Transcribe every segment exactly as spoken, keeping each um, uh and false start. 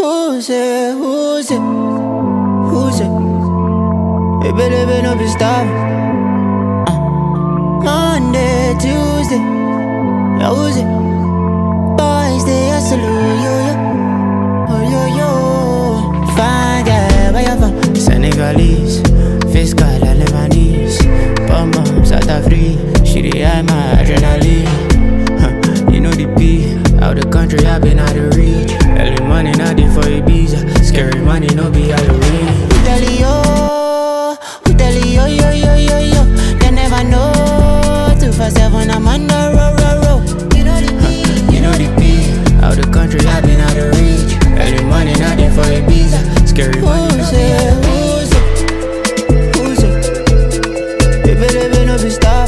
Who's it? Who's it? Who's it? Hey, baby, baby, no be stop. Uh. Monday, Tuesday, yeah, who's it? Boys, they hustle, yo, yo. Oh, yo, yo. Fine, yeah, where you from? Senegalese, fiscal, Lebanese. Bum, South Africa, she the high my adrenaline. Huh. You know the P, out the country, I been out of reach. Early money, not it for Ibiza. Scary money, no be Halloween. Who tell you? Who tell you? Yo, yo, yo, yo. They never know. Two for seven, I'm on the road, road, road. You know the P, you know the P. Out the country, I been out of reach. Early money, not it for Ibiza. Scary money, no be Halloween. Who's it? Who's it? Baby, baby, no be stop.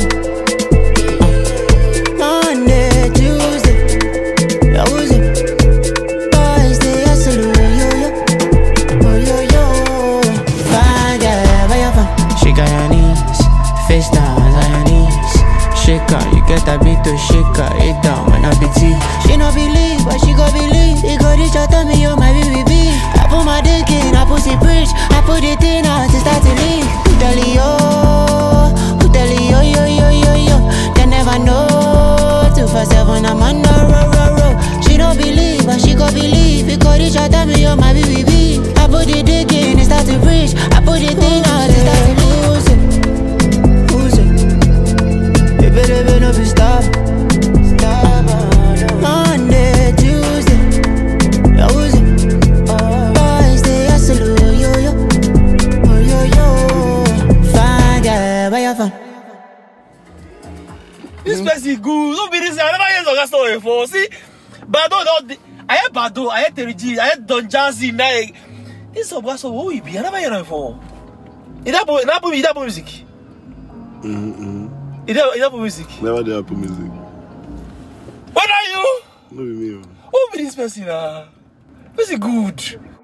Monday, Tuesday, yeah, who's it? Boys, they hustle, yo, yo. Oh, yo, yo. Fine, yeah, where you from? Shake on your knees, face down on your knees. Shake on, you get a bit to shake her, it down when I be tea. She no believe, but she go believe. It go reach out to me, yo, my baby. I put my dick in, I pussy preach. I put it in, I just start to leave. Who tell you? Who tell you? Yo, yo, yo, yo. They never know. Two for seven, I'm on the road, road, road. She don't believe, but she go believe. It go reach out to me, yo, my baby. I put it dick in, it start to preach. I put it in, I just start to lose it. Who's it? Hey, baby, baby, no be stop. Stop. Monday, Tuesday, yeah, who's it? Boys, they hustle, yo, yo. Oh, yo, yo. Fine, yeah, where you from? This place is good. Don't be this. I never heard of story before. See, Bado, don't. I had Bado, I had Terry G, I had Don Jazzy. Now, this is what so who be? I never heard of before. Is that boy? That boy? That boy music? Mm-hmm. Is that is that boy music? Never did Apple music. What are you? No be me. Who be this person? Ah, this is good.